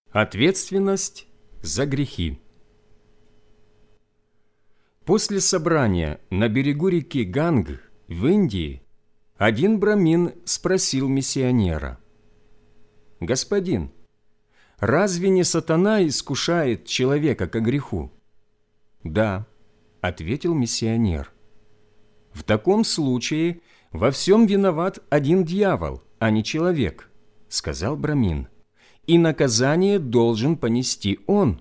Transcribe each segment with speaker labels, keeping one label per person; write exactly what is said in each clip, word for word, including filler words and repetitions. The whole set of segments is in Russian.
Speaker 1: Ответственность за грехи. После собрания на берегу реки Ганг в Индии один брамин спросил миссионера: «Господин, разве не сатана искушает человека ко греху?» «Да», — ответил миссионер. «В таком случае во всем виноват один дьявол, а не человек», — сказал брамин, «и наказание должен понести он».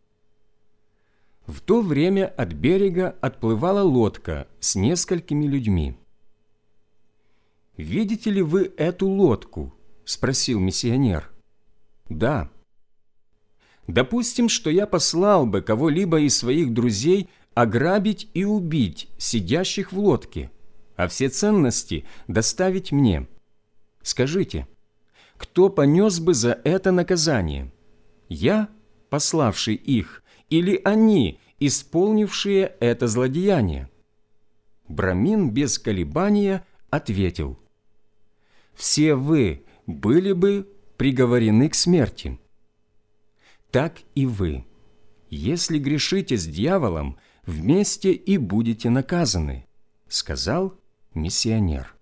Speaker 1: В то время от берега отплывала лодка с несколькими людьми. «Видите ли вы эту лодку?» – спросил миссионер. «Да». «Допустим, что я послал бы кого-либо из своих друзей ограбить и убить сидящих в лодке, а все ценности доставить мне. Скажите, кто понес бы за это наказание? Я, пославший их, или они, исполнившие это злодеяние?» Брамин без колебания ответил: «Все вы были бы приговорены к смерти. Так и вы, если грешите с дьяволом, вместе и будете наказаны», — сказал миссионер.